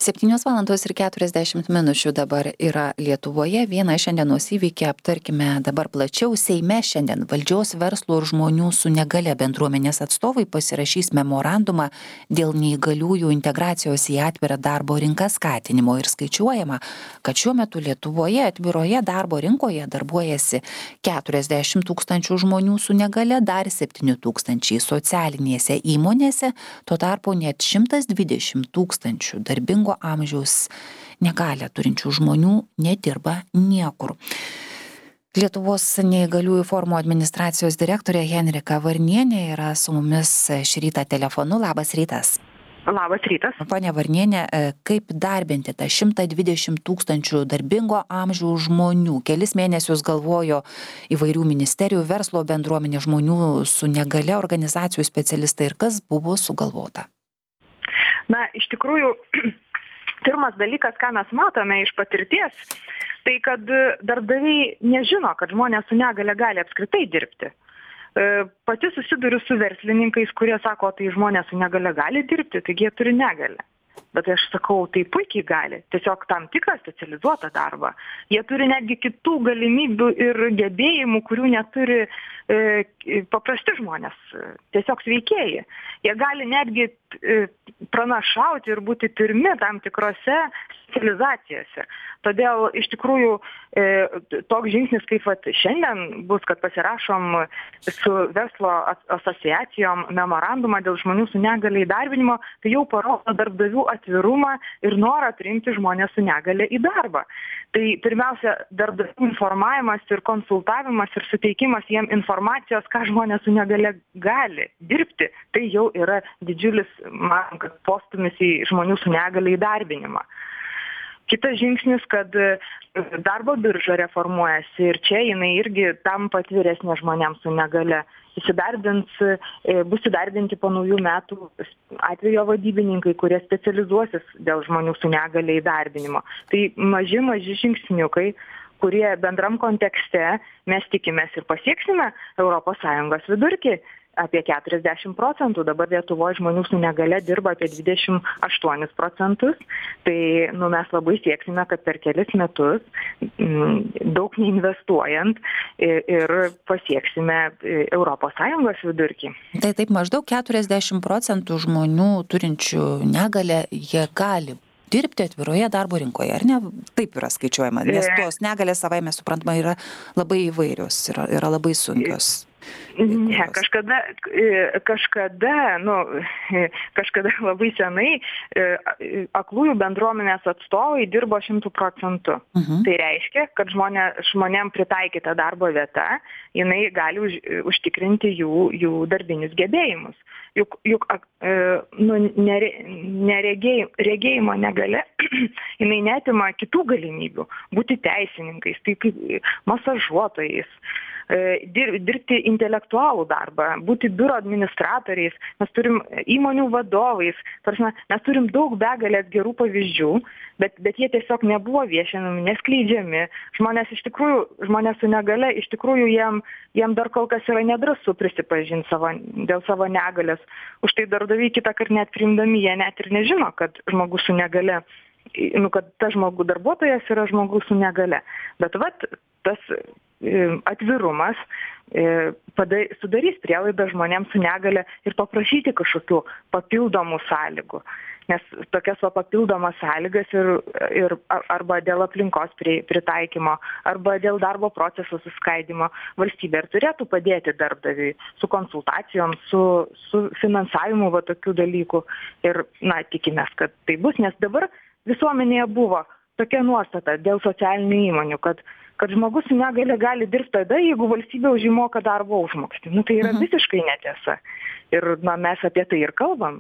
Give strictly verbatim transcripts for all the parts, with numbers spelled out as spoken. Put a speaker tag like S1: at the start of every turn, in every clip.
S1: septynios valandos ir keturiasdešimt minučių dabar yra Lietuvoje. Vieną šiandienos įvykį aptarkime dabar plačiau. Seime šiandien valdžios, verslo ir žmonių su negale bendruomenės atstovai pasirašys memorandumą dėl neįgaliųjų integracijos į atvirą darbo rinką skatinimo ir skaičiuojama, kad šiuo metu Lietuvoje atviroje darbo rinkoje darbuojasi keturiasdešimt tūkstančių žmonių su negale, dar septyni tūkstančiai socialinėse įmonėse, tuo tarpu net šimtas dvidešimt tūkstančių darbingo amžiaus negalią turinčių žmonių nedirba niekur. Lietuvos neįgaliųjų forumo administracijos direktorė Henrika Varnienė yra su mumis šį rytą telefonu. Labas rytas.
S2: Labas rytas.
S1: Ponia Varnienė, kaip darbinti tą šimtą dvidešimt tūkstančių darbingo amžiaus žmonių? Kelis mėnesius galvojo įvairių ministerijų, verslo bendruomenė, žmonių su negale, organizacijų specialistai, ir kas buvo sugalvota?
S2: Na, iš tikrųjų, pirmas dalykas, ką mes matome iš patirties, tai kad darbdaviai nežino, kad žmonės su negale gali apskritai dirbti. Pati susiduriu su verslininkais, kurie sako, tai žmonės su negale gali dirbti, taigi jie turi negalę. Bet aš sakau, tai puikiai gali, tiesiog tam tikrą specializuotą darbą. Jie turi netgi kitų galimybių ir gebėjimų, kurių neturi e, paprasti žmonės, tiesiog sveikieji. Jie gali netgi e, pranašauti ir būti pirmi tam tikrose specializacijose. Todėl iš tikrųjų e, toks žingsnis, kaip vat, šiandien bus, kad pasirašom su verslo asociacijom memorandumą dėl žmonių su negale įdarbinimo, tai jau parodo darbdavių atvirumą ir norą priimti žmonės su negale į darbą. Tai pirmiausia, darbdavių informavimas ir konsultavimas ir suteikimas jiem informacijos, ką žmonės su negale gali dirbti, tai jau yra didžiulis, man, kad postumis į žmonių su negale įdarbinimą. Kitas žingsnis, kad darbo birža reformuojasi ir čia jinai irgi tampa atviresnė žmonėms su negale. Įsidarbins, bus įdarbinti po naujų metų atvejo vadybininkai, kurie specializuosis dėl žmonių su negale įdarbinimo. Tai maži, maži žingsniukai, kurie bendram kontekste mes tikimės ir pasieksime Europos Sąjungos vidurkį. Apie keturiasdešimt procentų, dabar Lietuvoje žmonių su negale dirba apie dvidešimt aštuonis procentus, tai nu, mes labai sieksime, kad per kelis metus, m, daug neinvestuojant, ir, ir pasieksime Europos Sąjungos vidurkį.
S1: Tai taip, maždaug keturiasdešimt procentų žmonių turinčių negalę, jie gali dirbti atviroje darbo rinkoje, ar ne? Taip yra skaičiuojama, nes tos negalės savai mes suprantama yra labai įvairios, yra, yra labai sunkios.
S2: Ne, kažkada, kažkada, nu, kažkada labai senai aklųjų bendruomenės atstovai dirbo šimtų procentų. Uh-huh. Tai reiškia, kad žmonė, žmonėm pritaikyta darbo vieta, jinai gali už, užtikrinti jų, jų darbinius gebėjimus. Juk, juk nu, nere, neregėj, regėjimo negalia, jinai netima kitų galimybių būti teisininkais, tai kaip masažuotojais, dirbti intelektualų darbą, būti biuro administratoriais, mes turim įmonių vadovais, tarsi, mes turim daug begalės gerų pavyzdžių, bet, bet jie tiesiog nebuvo viešinami, neskleidžiami. Žmonės iš tikrųjų, žmonės su negale, iš tikrųjų jiem, jiem dar kol kas yra nedrąsu prisipažinti savo, dėl savo negalės. Už tai darbdaviai kitą kartą net priimdami, jie net ir nežino, kad žmogus su negale, nu, kad tas žmogus darbuotojas yra žmogus su negale. Bet vat, tas atvirumas sudarys prielaidą žmonėms su negale ir paprašyti kažkokių papildomų sąlygų. Nes tokias va papildomas sąlygas ir, ir arba dėl aplinkos pritaikymo, arba dėl darbo proceso suskaidimo valstybė ir turėtų padėti darbdaviui su konsultacijom, su, su finansavimu va tokių dalykų. Ir, na, tikimės, kad tai bus, nes dabar visuomenėje buvo tokia nuostata dėl socialinių įmonių, kad kad žmogus su negale gali dirbti tada, jeigu valstybė už jį moka darbo užmokestį. Nu, tai yra uh-huh. visiškai netiesa. Ir na, mes apie tai ir kalbam.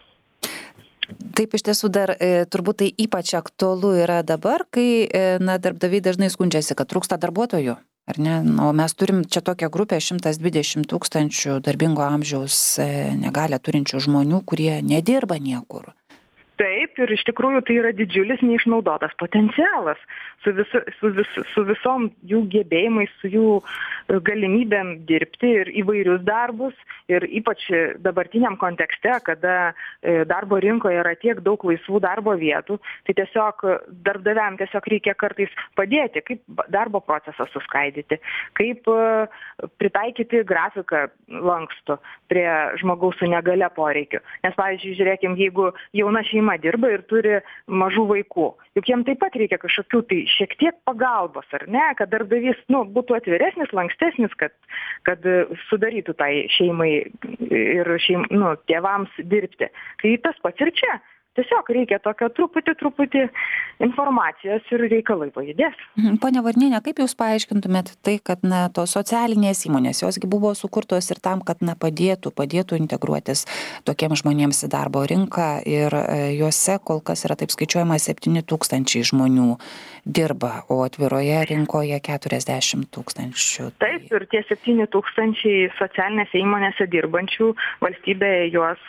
S1: Taip, iš tiesų dar e, turbūt tai ypač aktualu yra dabar, kai e, na, darbdaviai dažnai skundžiasi, kad trūksta darbuotojų. Ar ne? O mes turim čia tokią grupę šimtas dvidešimt tūkstančių darbingo amžiaus e, negalę turinčių žmonių, kurie nedirba niekur.
S2: Taip, ir iš tikrųjų tai yra didžiulis neišnaudotas potencialas su, visu, su, vis, su visom jų gebėjimais, su jų galimybėm dirbti ir įvairius darbus. Ir ypač dabartiniam kontekste, kada darbo rinkoje yra tiek daug laisvų darbo vietų, tai tiesiog darbdaviam tiesiog reikia kartais padėti, kaip darbo procesą suskaidyti, kaip pritaikyti grafiką lankstų prie žmogaus su negale poreikiu. Nes, pavyzdžiui, žiūrėkim, jeigu jauna šeima dirba ir turi mažų vaikų, juk jiem taip pat reikia kažkokių tai šiek tiek pagalbos, ar ne, kad darbdavys nu, būtų atviresnis, lankstesnis, kad, kad sudarytų tai šeimai ir šeim, nu, tėvams dirbti. Tai tas pats ir čia. Tiesiog reikia tokio truputį, truputį informacijos ir reikalai pajudės.
S1: Pone Varniene, kaip Jūs paaiškintumėt tai, kad na, tos socialinės įmonės, josgi buvo sukurtos ir tam, kad na, padėtų, padėtų integruotis tokiems žmonėms į darbo rinką ir e, juose kol kas yra taip skaičiuojama septyni tūkstančiai žmonių dirba, o atviroje rinkoje keturiasdešimt tūkstančių.
S2: Taip, ir tie septyni tūkstančiai socialinėse įmonėse dirbančių valstybėje juos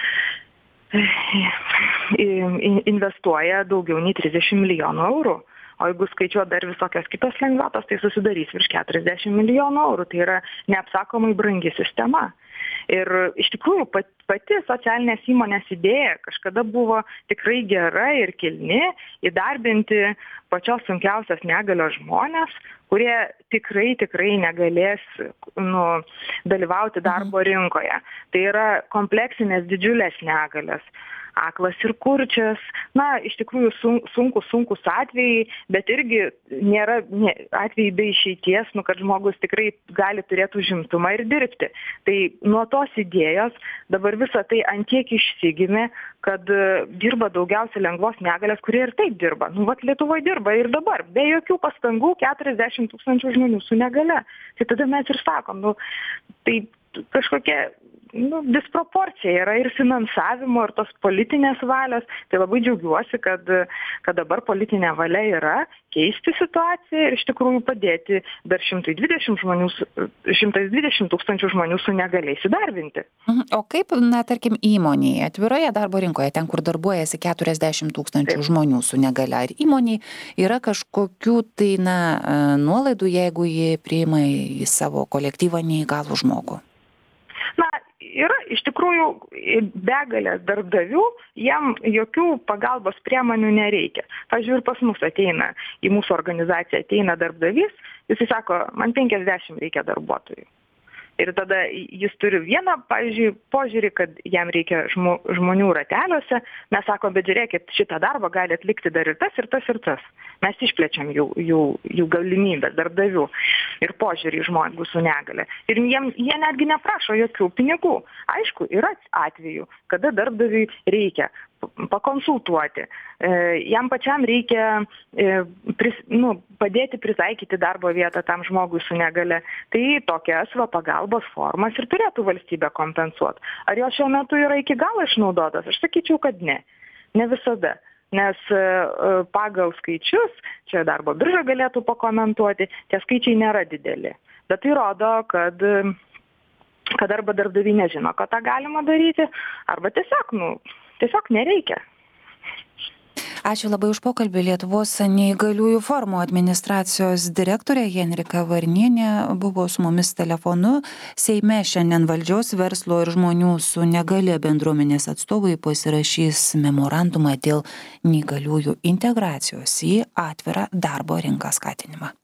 S2: investuoja daugiau nei trisdešimt milijonų eurų. O jeigu skaičiuot dar visokios kitos lengvatos, tai susidarys virš keturiasdešimt milijonų eurų. Tai yra neapsakomai brangi sistema. Ir iš tikrųjų pati socialinės įmonės idėja kažkada buvo tikrai gera ir kilni įdarbinti pačios sunkiausios negalios žmonės, kurie tikrai, tikrai negalės nu, dalyvauti darbo rinkoje. Tai yra kompleksinės didžiulės negalios. Aklas ir kurčias, na, iš tikrųjų sunkus, sunkus atvejai, bet irgi nėra ne, atvejai be išeities, nu, kad žmogus tikrai gali turėti užimtumą ir dirbti. Tai nuo tos idėjos dabar visą tai antiek išsigimė, kad uh, dirba daugiausia lengvos negalios, kurie ir taip dirba. Nu, vat Lietuvoje dirba ir dabar, be jokių pastangų keturiasdešimt tūkstančių žmonių su negale. Tai tada mes ir sakom, nu, tai kažkokia nu, disproporcija yra ir finansavimo, ir tos politinės valios. Tai labai džiaugiuosi, kad, kad dabar politinė valia yra keisti situaciją ir iš tikrųjų padėti dar šimtas dvidešimt žmonių, šimtas dvidešimt tūkstančių žmonių su negaliais įdarbinti.
S1: O kaip, na, tarkim, įmonėje, atviroje darbo rinkoje, ten, kur darbuojasi keturiasdešimt tūkstančių Taip. Žmonių su negale, ar įmonėje yra kažkokių tai, na, nuolaidų, jeigu jie priima į savo kolektyvą neįgalų žmogų?
S2: Na, yra iš tikrųjų begalės darbdavių, jam jokių pagalbos priemonių nereikia. Pavyzdžiui, ir pas mus ateina, į mūsų organizaciją ateina darbdavys, jis sako, man penkiasdešimt reikia darbuotojų. Ir tada jis turi vieną, pavyzdžiui, požiūrį, kad jam reikia žmo, žmonių rateliuose. Mes sakom, bet žiūrėkit, šitą darbą gali atlikti dar ir tas, ir tas, ir tas. Mes išplečiam jų, jų, jų galimybės darbdavių ir požiūrį į žmogų su negale. Ir jiem, jie netgi neprašo jokių pinigų. Aišku, yra atvejų, kada darbdaviui reikia pakonsultuoti. Jam pačiam reikia pris, nu, padėti pritaikyti darbo vietą tam žmogui su negale. Tai tokias va, pagalbos formas ir turėtų valstybė kompensuoti. Ar jos šiuo metu yra iki galo išnaudotas? Aš sakyčiau, kad ne. Ne visada. Nes pagal skaičius, čia darbo birža galėtų pakomentuoti, tie skaičiai nėra dideli. Bet tai rodo, kad, kad arba darbdaviai nežino, kad tą galima daryti, arba tiesiog, nu, tiesiog nereikia.
S1: Ačiū labai už pokalbį. Lietuvos neįgaliųjų forumo administracijos direktorė Henrika Varnienė buvo su mumis telefonu. Seime šiandien valdžios, verslo ir žmonių su negalia bendruomenės atstovai pasirašys memorandumą dėl neįgaliųjų integracijos į atvirą darbo rinką skatinimą.